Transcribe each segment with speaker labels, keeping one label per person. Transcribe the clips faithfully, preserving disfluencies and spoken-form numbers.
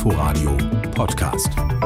Speaker 1: Inforadio Podcast.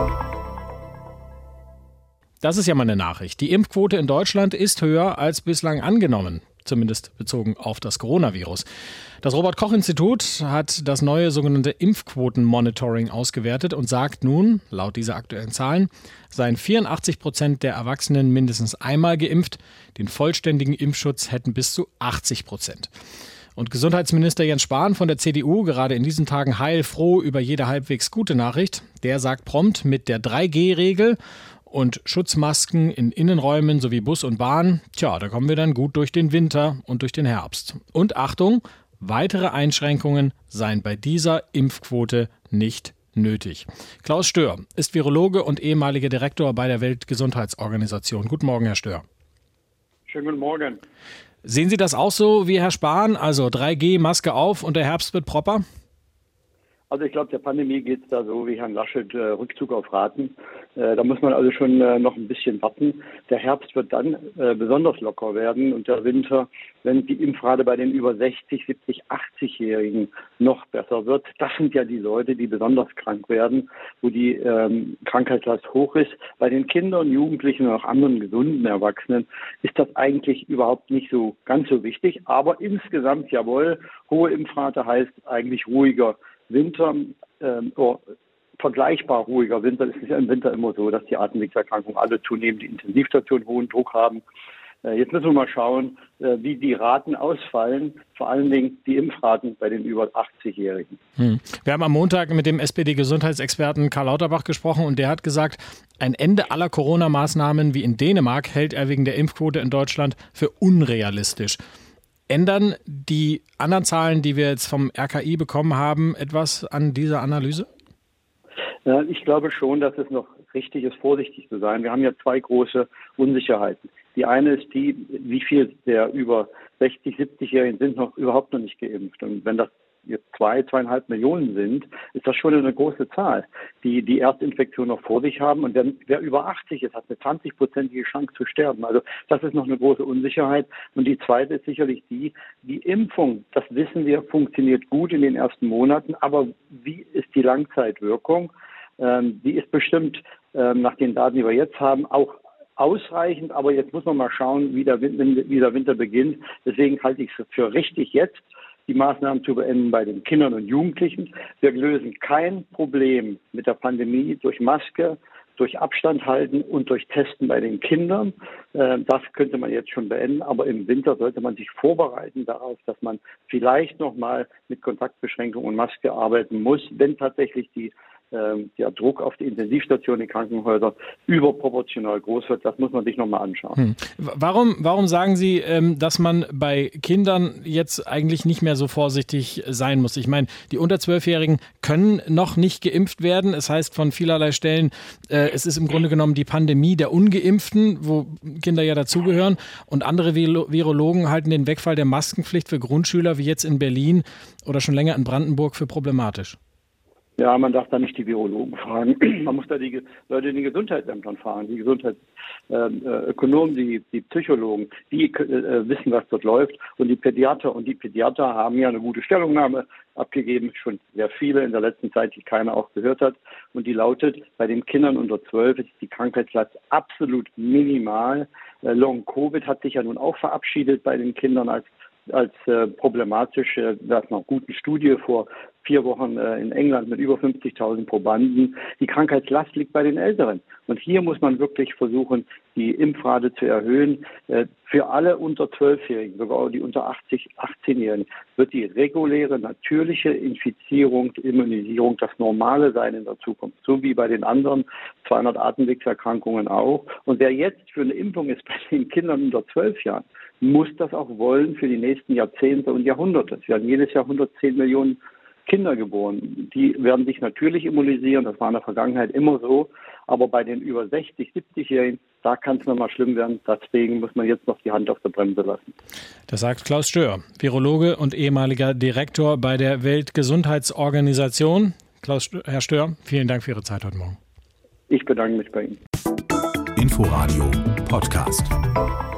Speaker 2: Das ist ja mal eine Nachricht. Die Impfquote in Deutschland ist höher als bislang angenommen, zumindest bezogen auf das Coronavirus. Das Robert-Koch-Institut hat das neue sogenannte Impfquoten-Monitoring ausgewertet und sagt nun, laut dieser aktuellen Zahlen, seien vierundachtzig Prozent der Erwachsenen mindestens einmal geimpft. Den vollständigen Impfschutz hätten bis zu achtzig Prozent. Und Gesundheitsminister Jens Spahn von der C D U, gerade in diesen Tagen heilfroh über jede halbwegs gute Nachricht, der sagt prompt, mit der drei G Regel und Schutzmasken in Innenräumen sowie Bus und Bahn, tja, da kommen wir dann gut durch den Winter und durch den Herbst. Und Achtung, weitere Einschränkungen seien bei dieser Impfquote nicht nötig. Klaus Stör ist Virologe und ehemaliger Direktor bei der Weltgesundheitsorganisation. Guten Morgen, Herr Stör.
Speaker 3: Schönen guten Morgen.
Speaker 2: Sehen Sie das auch so wie Herr Spahn? Also drei G, Maske auf und der Herbst wird proper?
Speaker 3: Also ich glaube, der Pandemie geht es da so wie Herrn Laschet, äh, Rückzug auf Raten. Äh, da muss man also schon äh, noch ein bisschen warten. Der Herbst wird dann äh, besonders locker werden und der Winter, wenn die Impfrate bei den über sechzig, siebzig, achtzig-Jährigen noch besser wird. Das sind ja die Leute, die besonders krank werden, wo die ähm, Krankheitslast hoch ist. Bei den Kindern, Jugendlichen und auch anderen gesunden Erwachsenen ist das eigentlich überhaupt nicht so ganz so wichtig. Aber insgesamt, jawohl, hohe Impfrate heißt eigentlich ruhiger Winter, ähm, oh, vergleichbar ruhiger Winter. Es ist ja im Winter immer so, dass die Atemwegserkrankungen alle zunehmend die Intensivstation hohen Druck haben. Äh, jetzt müssen wir mal schauen, äh, wie die Raten ausfallen, vor allen Dingen die Impfraten bei den über achtzig-Jährigen.
Speaker 2: Hm. Wir haben am Montag mit dem S P D-Gesundheitsexperten Karl Lauterbach gesprochen und der hat gesagt, ein Ende aller Corona-Maßnahmen wie in Dänemark hält er wegen der Impfquote in Deutschland für unrealistisch. Ändern die anderen Zahlen, die wir jetzt vom R K I bekommen haben, etwas an dieser Analyse?
Speaker 3: Ich glaube schon, dass es noch richtig ist, vorsichtig zu sein. Wir haben ja zwei große Unsicherheiten. Die eine ist die, wie viel der über sechzig-, siebzig-Jährigen sind noch überhaupt noch nicht geimpft. Und wenn das jetzt zwei, zweieinhalb Millionen sind, ist das schon eine große Zahl, die die Erstinfektion noch vor sich haben. Und wer, wer über achtzig ist, hat eine zwanzig-prozentige Chance zu sterben. Also das ist noch eine große Unsicherheit. Und die zweite ist sicherlich die, die Impfung, das wissen wir, funktioniert gut in den ersten Monaten. Aber wie ist die Langzeitwirkung? Ähm, die ist bestimmt ähm, nach den Daten, die wir jetzt haben, auch ausreichend. Aber jetzt muss man mal schauen, wie der, wie der Winter beginnt. Deswegen halte ich es für richtig jetzt, die Maßnahmen zu beenden bei den Kindern und Jugendlichen. Wir lösen kein Problem mit der Pandemie durch Maske, durch Abstand halten und durch Testen bei den Kindern. Das könnte man jetzt schon beenden, aber im Winter sollte man sich vorbereiten darauf, dass man vielleicht nochmal mit Kontaktbeschränkung und Maske arbeiten muss, wenn tatsächlich die der Druck auf die Intensivstation in Krankenhäusern überproportional groß wird. Das muss man sich nochmal anschauen.
Speaker 2: Hm. Warum, warum sagen Sie, dass man bei Kindern jetzt eigentlich nicht mehr so vorsichtig sein muss? Ich meine, die unter zwölfjährigen können noch nicht geimpft werden. Es heißt von vielerlei Stellen, es ist im Grunde genommen die Pandemie der Ungeimpften, wo Kinder ja dazugehören. Und andere Virologen halten den Wegfall der Maskenpflicht für Grundschüler wie jetzt in Berlin oder schon länger in Brandenburg für problematisch.
Speaker 3: Ja, man darf da nicht die Virologen fragen. Man muss da die Leute in den Gesundheitsämtern fragen, die Gesundheitsökonomen, die, die Psychologen, die äh, wissen, was dort läuft. Und die Pädiater und die Pädiater haben ja eine gute Stellungnahme abgegeben, schon sehr viele in der letzten Zeit, die keiner auch gehört hat. Und die lautet, bei den Kindern unter zwölf ist die Krankheitslast absolut minimal. Äh, Long-Covid hat sich ja nun auch verabschiedet bei den Kindern als als äh, problematisch. Äh, da ist noch eine gute Studie vor vier Wochen äh, in England mit über fünfzigtausend Probanden. Die Krankheitslast liegt bei den Älteren. Und hier muss man wirklich versuchen, die Impfrate zu erhöhen. Äh, für alle unter zwölfjährigen, sogar die unter achtzig, achtzehnjährigen, wird die reguläre, natürliche Infizierung, Immunisierung das Normale sein in der Zukunft. So wie bei den anderen zweihundert Atemwegserkrankungen auch. Und wer jetzt für eine Impfung ist bei den Kindern unter zwölf Jahren, muss das auch wollen für die nächsten Jahrzehnte und Jahrhunderte. Es werden jedes Jahr hundertzehn Millionen Kinder geboren. Die werden sich natürlich immunisieren, das war in der Vergangenheit immer so. Aber bei den über sechzig-, siebzig-Jährigen, da kann es nochmal schlimm werden. Deswegen muss man jetzt noch die Hand auf der Bremse lassen.
Speaker 2: Das sagt Klaus Stör, Virologe und ehemaliger Direktor bei der Weltgesundheitsorganisation. Klaus Stör, Herr Stör, vielen Dank für Ihre Zeit heute Morgen.
Speaker 3: Ich bedanke mich bei Ihnen.
Speaker 1: Inforadio Podcast.